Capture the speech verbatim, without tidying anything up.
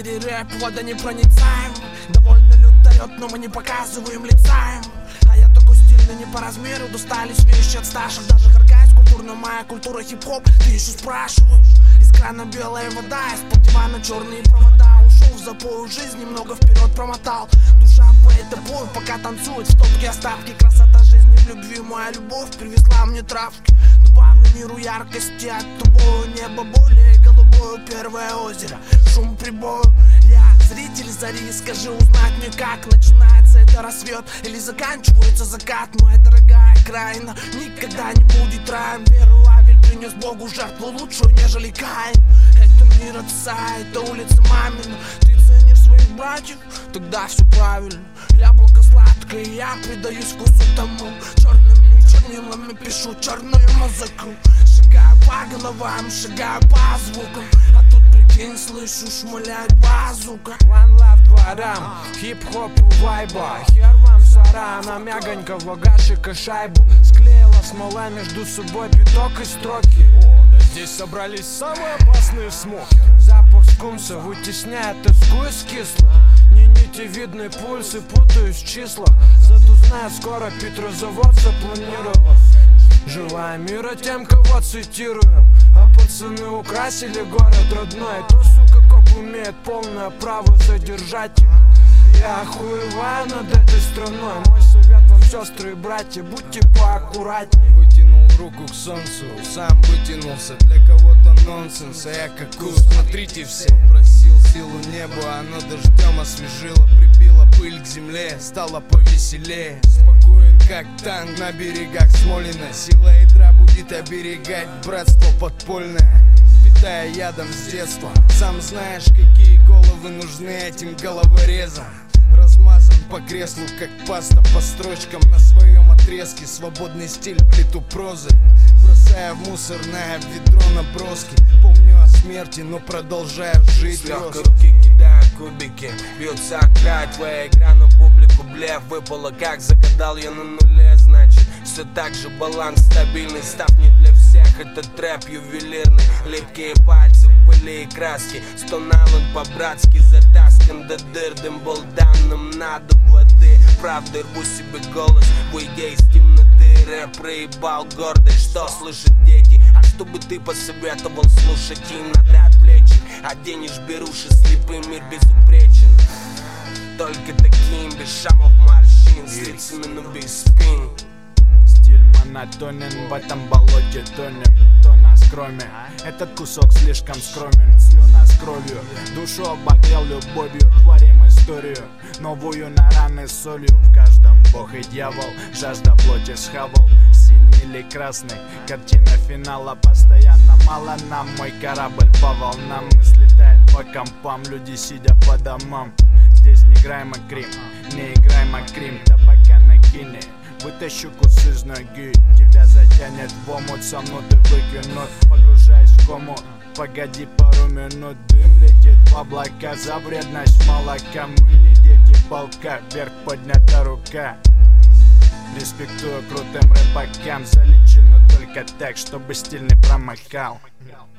Сзади рэп, водонепроницаем. Довольно лютает, но мы не показываем лица. А я такой стильный не по размеру. Достались вещи от старших, даже харкаюсь культурно. Моя культура хип-хоп, ты еще спрашиваешь. Из крана белая вода, из-под дивана черные провода. Ушел в запой, жизнь немного вперед промотал. Душа поэта бой, пока танцует в топке остатки. Красота жизни в любви, моя любовь привезла мне травки. Добавлю миру яркости, от тобою небо более голубое. Первое озеро, шум прибоя. Я зритель зари, скажи, узнать мне, как начинается это рассвет или заканчивается закат. Моя дорогая краина никогда не будет раем. Веру Авель принес Богу жертву лучшую, нежели Каин. Это мир отца, это улица мамина. Ты ценишь своих братьев, тогда все правильно. Яблоко сладкое, я предаюсь вкусу тому. Черными чернилами пишу черную музыку. Шагаю по головам, шагаю по звукам. А тут прикинь, слышу, шмаляет базука. One love дворам, хип-хопу вайба. Хер вам сара, на мягонького гашика шайбу. Склеила смола между собой пяток и строки. О, да здесь собрались самые опасные смоки. Запах скунса вытесняет тоску из кислых. Не нитевидные пульсы, путаюсь в числах. Зато знаю, скоро Петрозавод запланировал. Желая мира тем, кого цитируем. А пацаны украсили город родной. То, сука, коп имеет полное право задержать их. Я охуеваю над этой страной. Мой совет вам, сестры и братья, будьте поаккуратней. Вытянул руку к солнцу, сам вытянулся. Для кого-то нонсенс, а я какую, смотрите все. Просил силу неба, оно дождем освежило. Прибило пыль к земле, стало повеселее. Спокоен как танк на берегах Смолина. Сила ядра будет оберегать братство подпольное. Питая ядом с детства. Сам знаешь, какие головы нужны этим головорезам. Размазан по креслу, как паста по строчкам. На своем отрезке свободный стиль плиту прозы. Бросая в мусорное ведро наброски. Помню о смерти, но продолжаю жить. С легкой руки кидаю кубики. Бьется край, твоя игра на публику. Блеф выпала, как загадал я на нуле. Значит, все так же баланс стабильный. Став не для всех, это трэп ювелирный. Липкие пальцы в пыли и краски. Стонал он по-братски, затаскан до дыр. Дым был данным, надо воды. Правда, рву себе голос, выйдя из темноты. Рэп проебал гордость, что слышат дети. А чтобы ты посоветовал слушать, им надо отвлечь. Оденешь беруши, слепый мир безупречен. Только таким, без шамов морщин, с лицами, но без спин. Стиль монотонен, в этом болоте тонем. Кто нас кроме? Этот кусок слишком скромен. Слюна с кровью, душу обогрел любовью. Творим историю, новую на раны солью. В каждом бог и дьявол, жажда плоти схавал. Синий или красный, картина финала. Постоянно мало нам, мой корабль по волнам. Мысли тают по компам, люди сидя по домам. Здесь не играй Макрим, не играй Макрим. Табака накини, вытащу кусы с ноги. Тебя затянет в омут, со мной ты выкинут. Погружаясь в кому, погоди пару минут. Дым летит в облака, за вредность молока. Мы не дети полка, вверх поднята рука. Респектую крутым рэпакам. Залечено только так, чтобы стиль не промокал.